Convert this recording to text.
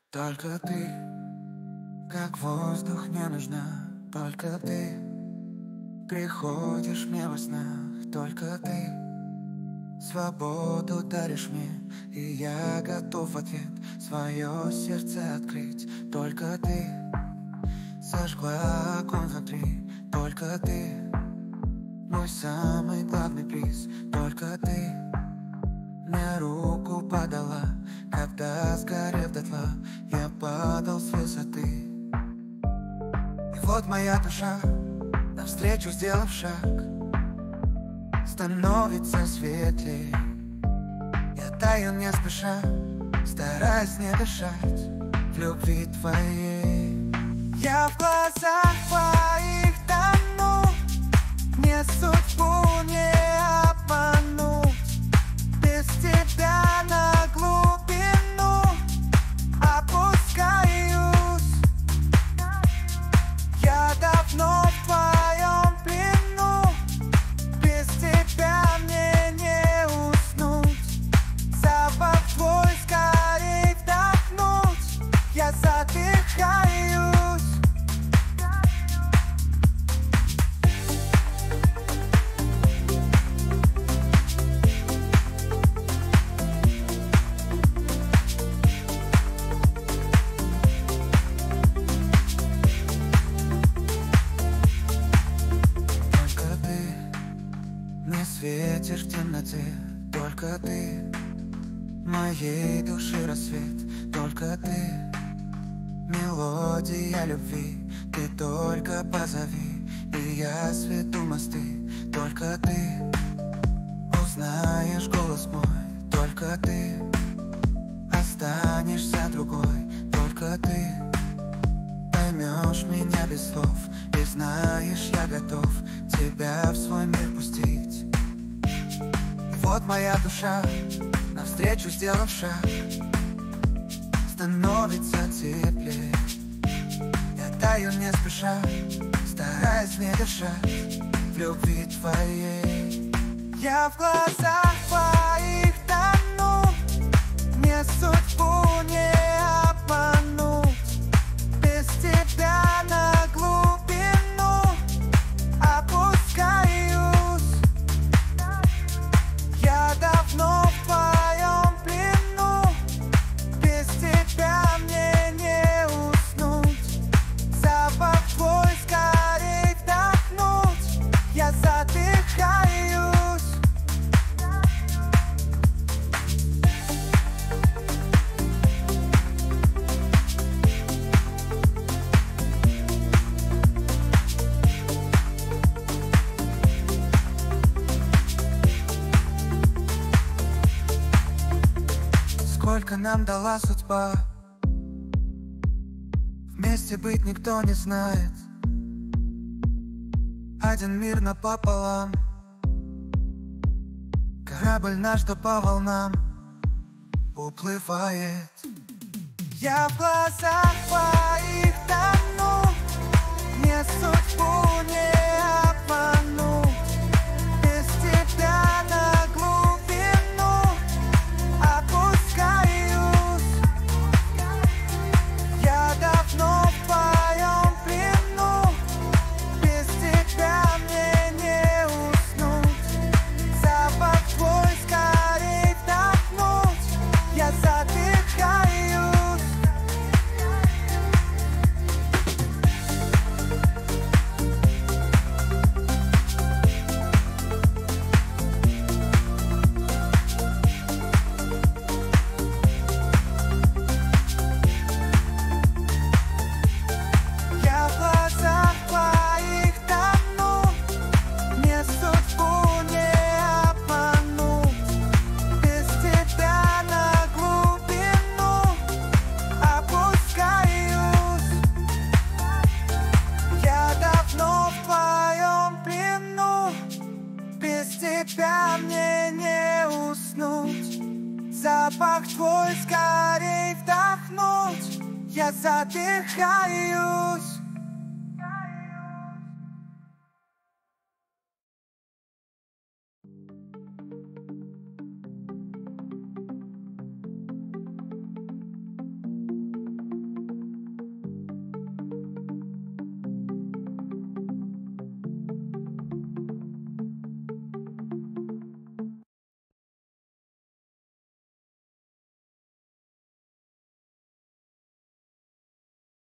Только ты, как воздух, мне нужна. Только ты приходишь мне во снах. Только ты свободу даришь мне, и я готов в ответ свое сердце открыть. Только ты зажгла огонь внутри. Только ты мой самый главный приз. Только ты мне руку подала, когда, сгорев дотла, я падал с высоты. И вот моя душа, навстречу сделав шаг, становится светлее. Я таю не спеша, стараясь не дышать в любви твоей. Я в глазах твоих тону, мне судьбу не обмануть. Без тебя на глубину опускаюсь. Я давно в твоем плену, без тебя мне не уснуть. Запах твой скорей вдохнуть, я задыхаюсь. Мне светишь в темноте, только ты моей души рассвет, только ты мелодия любви. Ты только позови, и я сведу мосты. Только ты узнаешь голос мой, только ты останешься другой. Только ты поймешь меня без слов, и знаешь, я готов тебя в свой мир пустить. И вот моя душа, навстречу сделав шаг, становится теплее. Я таю не спеша, стараясь не дышать в любви твоей. Я в глазах твоих тону, мне судьбу не обмануть. Без тебя на глубину опускаюсь. Я давно в твоем плену, без тебя мне не уснуть. Запах твой скорей вдохнуть, я задыхаюсь. Сколько нам дала судьба, вместе быть никто не знает. Один мир напополам, корабль наш то по волнам уплывает. Я в глазах твоих тону, мне судьбу не обмануть. Без тебя на глубину опускаюсь. Я давно в твоем плену, без тебя мне не уснуть. Запах твой скорей вдохнуть, я задыхаюсь. Тебя мне не уснуть. Запах твой скорей вдохнуть, я задыхаюсь.